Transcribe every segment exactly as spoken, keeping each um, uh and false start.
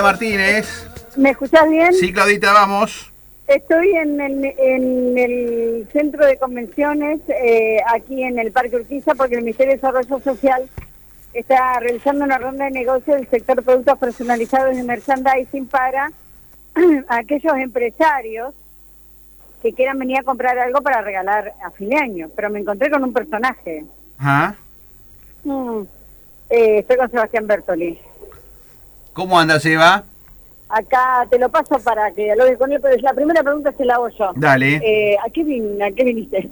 Martínez. ¿Me escuchás bien? Sí, Claudita, vamos. Estoy en el, en el centro de convenciones, eh, aquí en el Parque Urquiza, porque el Ministerio de Desarrollo Social está realizando una ronda de negocio del sector productos personalizados de merchandising para aquellos empresarios que quieran venir a comprar algo para regalar a fin de año. Pero me encontré con un personaje. Ajá. Mm, eh, estoy con Sebastián Bertoli. ¿Cómo anda, Seba? Acá te lo paso para que lo con él, pero la primera pregunta se la hago yo. Dale. Eh, ¿a, qué vin, ¿A qué viniste?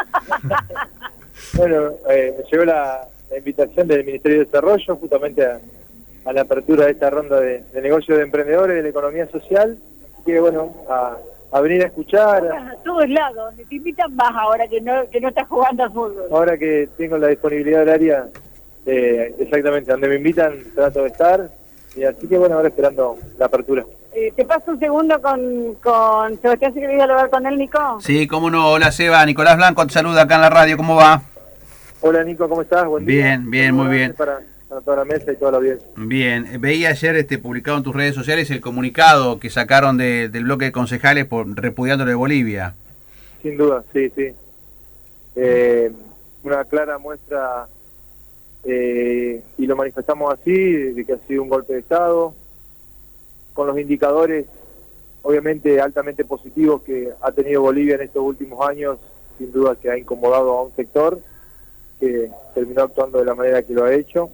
Bueno, eh, me llegó la, la invitación del Ministerio de Desarrollo justamente a, a la apertura de esta ronda de, de negocios de emprendedores de la economía social. Así que bueno, a, a venir a escuchar. A todos lados, donde te invitan más ahora que no que no estás jugando al fútbol. Ahora que tengo la disponibilidad horaria, eh, exactamente donde me invitan trato de estar. Y así que bueno, ahora esperando la apertura. Eh, ¿Te paso un segundo con, con Sebastián, si querés dialogar con él, Nico? Sí, cómo no. Hola, Seba. Nicolás Blanco te saluda acá en la radio. ¿Cómo va? Hola, Nico, ¿cómo estás? Buen día. Bien, bien, muy bien. Para, para toda la mesa y toda la audiencia. Bien. Veía ayer este publicado en tus redes sociales el comunicado que sacaron de, del bloque de concejales por repudiándolo de Bolivia. Sin duda, sí, sí. Eh, una clara muestra, eh, y lo manifestamos así, de que ha sido un golpe de Estado, con los indicadores obviamente altamente positivos que ha tenido Bolivia en estos últimos años. Sin duda que ha incomodado a un sector que terminó actuando de la manera que lo ha hecho,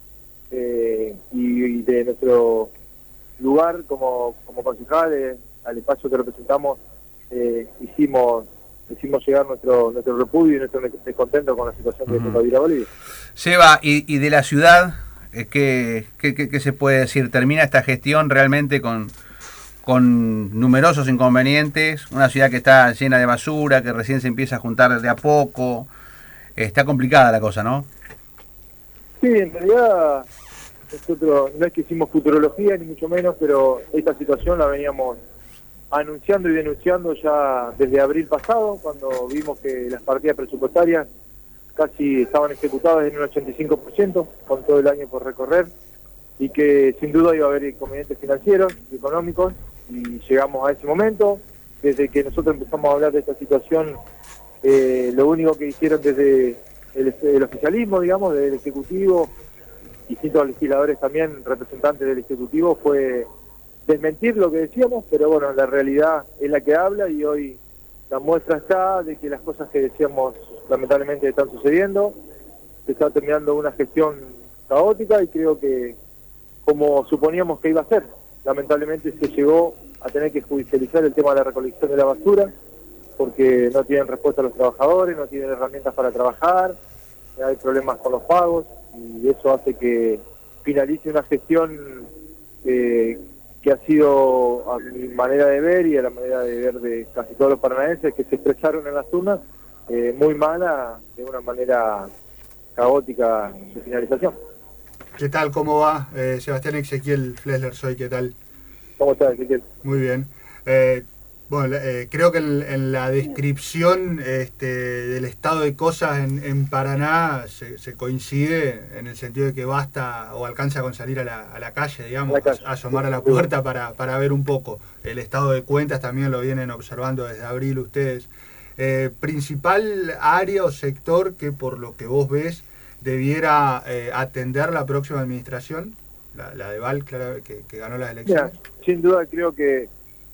eh, y, y de nuestro lugar como, como concejales, al espacio que representamos, eh, hicimos hicimos llegar nuestro nuestro repudio y nuestro descontento con la situación que uh-huh. vive Bolivia. Seba, y, y de la ciudad, ¿qué, qué, qué, qué se puede decir? ¿Termina esta gestión realmente con, con numerosos inconvenientes? Una ciudad que está llena de basura, que recién se empieza a juntar de a poco. Está complicada la cosa, ¿no? Sí, en realidad nosotros no es que hicimos futurología, ni mucho menos, pero esta situación la veníamos anunciando y denunciando ya desde abril pasado, cuando vimos que las partidas presupuestarias casi estaban ejecutadas en un ochenta y cinco por ciento, con todo el año por recorrer, y que sin duda iba a haber inconvenientes financieros y económicos, y llegamos a ese momento. Desde que nosotros empezamos a hablar de esta situación, eh, lo único que hicieron desde el, el oficialismo, digamos, del Ejecutivo, distintos legisladores también, representantes del Ejecutivo, fue desmentir lo que decíamos, pero bueno, la realidad es la que habla, y hoy la muestra está de que las cosas que decíamos lamentablemente están sucediendo. Se está terminando una gestión caótica, y creo que como suponíamos que iba a ser, lamentablemente se llegó a tener que judicializar el tema de la recolección de la basura, porque no tienen respuesta a los trabajadores, no tienen herramientas para trabajar, hay problemas con los pagos, y eso hace que finalice una gestión eh, que ha sido, a mi manera de ver y a la manera de ver de casi todos los paranaenses que se expresaron en las urnas, eh, muy mala, de una manera caótica su finalización. ¿Qué tal? ¿Cómo va? Eh, Sebastián Ezequiel Flesler soy, ¿qué tal? ¿Cómo estás, Ezequiel? Muy bien. Eh, bueno, eh, creo que en, en la descripción este, del estado de cosas en, en Paraná se, se coincide en el sentido de que basta o alcanza con salir a la, a la calle, digamos, la calle. A, a asomar a la puerta para, para ver un poco. El estado de cuentas también lo vienen observando desde abril ustedes. Eh, principal área o sector que por lo que vos ves debiera eh, atender la próxima administración, la, la de Val, claro, que, que ganó las elecciones. Mira, sin duda creo que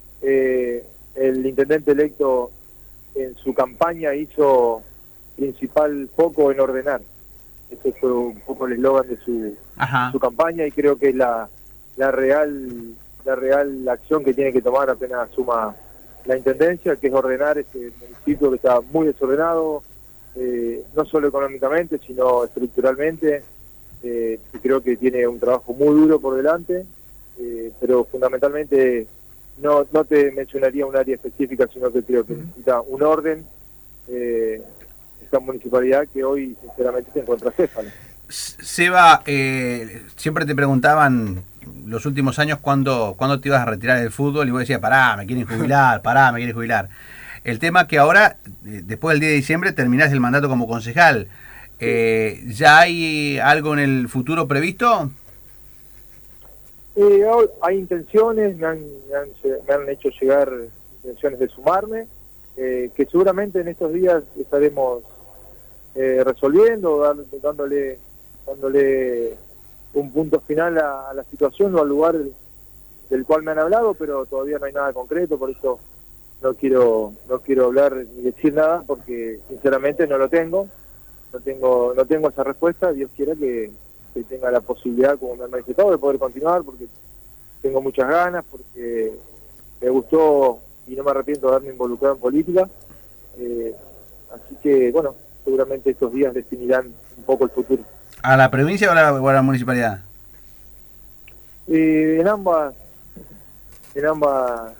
eh, el intendente electo en su campaña hizo principal foco en ordenar. Ese fue un poco el eslogan de su, su campaña, y creo que es la, la real la real acción que tiene que tomar apenas suma la intendencia, que es ordenar este municipio que está muy desordenado, eh, no solo económicamente, sino estructuralmente. Eh, y creo que tiene un trabajo muy duro por delante, eh, pero fundamentalmente no no te mencionaría un área específica, sino que creo que necesita un orden, eh, esta municipalidad que hoy sinceramente se encuentra céfala. Seba, eh, siempre te preguntaban los últimos años cuándo, cuándo te ibas a retirar del fútbol, y vos decías, pará, me quieren jubilar, pará, me quieren jubilar. El tema que ahora, eh, después del diez de diciembre, terminás el mandato como concejal. Eh, ¿Ya hay algo en el futuro previsto? Eh, hay intenciones, me han, me, han, me han hecho llegar intenciones de sumarme, eh, que seguramente en estos días estaremos eh, resolviendo, dando, dándole, dándole un punto final a, a la situación o al lugar del, del cual me han hablado, pero todavía no hay nada concreto, por eso no quiero no quiero hablar ni decir nada, porque sinceramente no lo tengo, no tengo no tengo esa respuesta. Dios quiera que, que tenga la posibilidad, como me han manifestado, de poder continuar, porque tengo muchas ganas, porque me gustó y no me arrepiento de haberme involucrado en política, eh, así que bueno, seguramente estos días definirán un poco el futuro. ¿A la provincia o a la, o a la municipalidad? Eh, en ambas, en ambas,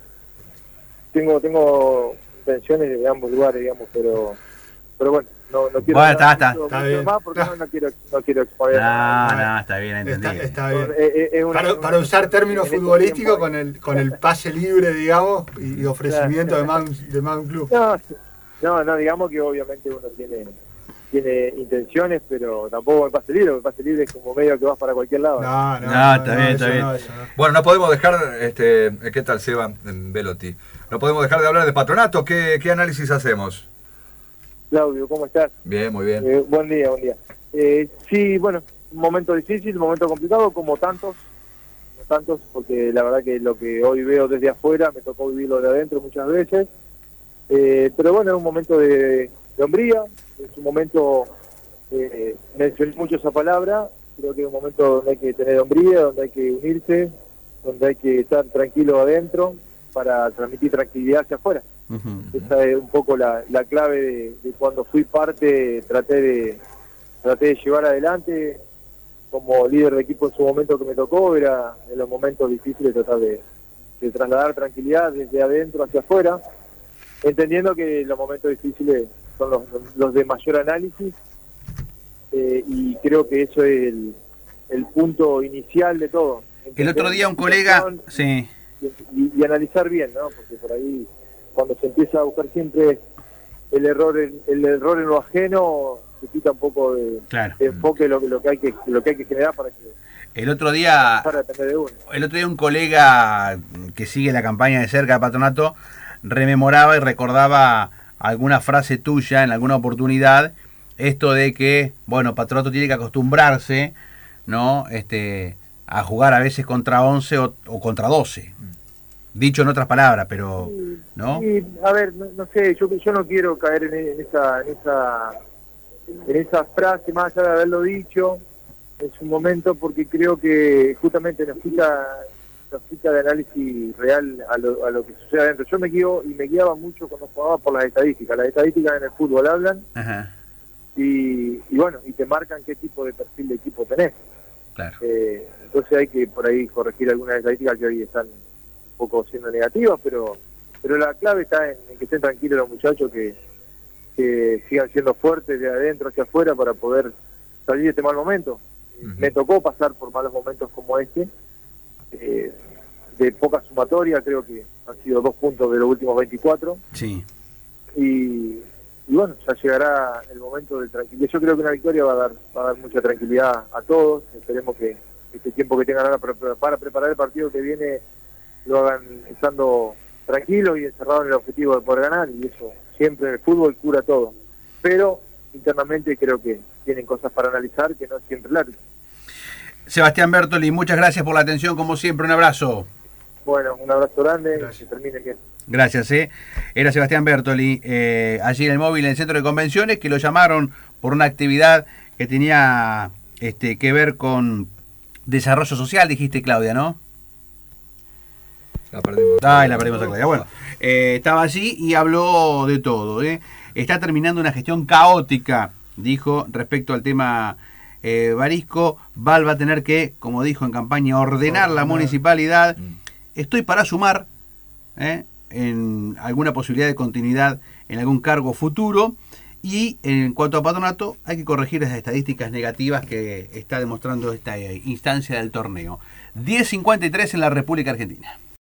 tengo tengo intenciones de ambos lugares, digamos, pero pero bueno, no, no quiero bueno, está, mucho, está. mucho Está bien. más porque no, no quiero no quiero exponer. No, no, está bien Está, entendido. está bien. Eh, eh, es una- Para, una- para usar términos en este futbolísticos, tiempo- con el con el pase libre, digamos, y ofrecimiento de más, un- de más un club. No, no, no, digamos que obviamente uno tiene tiene intenciones, pero tampoco me pase libre, me pase libre es como medio que vas para cualquier lado. No, no, No, está bien, eso está bien. no, eso no. Bueno, no podemos dejar, este, ¿qué tal Seba Velotti? No podemos dejar de hablar de Patronato. ¿Qué, qué análisis hacemos? Claudio, ¿cómo estás? Bien, muy bien. Eh, buen día, buen día. Eh, sí, bueno, un momento difícil, un momento complicado, como tantos, como tantos, porque la verdad que lo que hoy veo desde afuera me tocó vivirlo de adentro muchas veces. Eh, pero bueno, es un momento de, de hombría, es un momento, eh, mencioné mucho esa palabra, creo que es un momento donde hay que tener hombría, donde hay que unirse, donde hay que estar tranquilo adentro para transmitir tranquilidad hacia afuera. Uh-huh. Esa es un poco la, la clave de, de cuando fui parte, traté de traté de llevar adelante como líder de equipo en su momento que me tocó, era en los momentos difíciles tratar de, de trasladar tranquilidad desde adentro hacia afuera, entendiendo que los momentos difíciles son los, los de mayor análisis, eh, y creo que eso es el, el punto inicial de todo. El otro día un colega... Y, Sí. y, y analizar bien, ¿no? Porque por ahí cuando se empieza a buscar siempre el error en, el error en lo ajeno, se quita un poco de, Claro. de enfoque lo, lo que hay que lo que hay que generar para que El otro día... para depender de uno. El otro día un colega que sigue la campaña de cerca de Patronato rememoraba y recordaba alguna frase tuya en alguna oportunidad, esto de que, bueno, Patronato tiene que acostumbrarse, ¿no? Este, a jugar a veces contra once o, o contra doce. Dicho en otras palabras, pero, ¿no? Y, a ver, no, no sé, yo yo no quiero caer en, en esa en esa en esa frase más allá de haberlo dicho en su momento, porque creo que justamente nos quita nos quita de análisis real a lo, a lo que sucede adentro. Yo me guío y me guiaba mucho cuando jugaba por las estadísticas. Las estadísticas en el fútbol hablan. Ajá, y, y bueno, y te marcan qué tipo de perfil de equipo tenés. claro. Eh, entonces hay que por ahí corregir algunas estadísticas que hoy están un poco siendo negativas, pero pero la clave está en, en que estén tranquilos los muchachos, que, que sigan siendo fuertes de adentro hacia afuera para poder salir de este mal momento. Uh-huh. Me tocó pasar por malos momentos como este, eh, de poca sumatoria, creo que han sido dos puntos de los últimos veinticuatro, Sí. y, y bueno, ya llegará el momento de tranquilidad. Yo creo que una victoria va a dar va a dar mucha tranquilidad a todos. Esperemos que este tiempo que tengan ahora para, para preparar el partido que viene lo hagan estando tranquilos y encerrados en el objetivo de poder ganar, y eso siempre en el fútbol cura todo. Pero internamente creo que tienen cosas para analizar que no es siempre el árbitro. Sebastián Bertoli, muchas gracias por la atención, como siempre, un abrazo. Bueno, un abrazo grande, Gracias. que termine bien. Gracias, eh. Era Sebastián Bertoli, eh, allí en el móvil, en el centro de convenciones, que lo llamaron por una actividad que tenía este, que ver con desarrollo social, dijiste, Claudia, ¿no? La perdimos. Ay, la perdimos a Claudia. Bueno, eh, estaba allí y habló de todo, ¿eh? Está terminando una gestión caótica, dijo, respecto al tema eh, Barisco. Val va a tener que, como dijo en campaña, ordenar la municipalidad. Estoy para sumar ¿eh? en alguna posibilidad de continuidad en algún cargo futuro. Y en cuanto a Patronato, hay que corregir las estadísticas negativas que está demostrando esta instancia del torneo. diez cincuenta y tres en la República Argentina.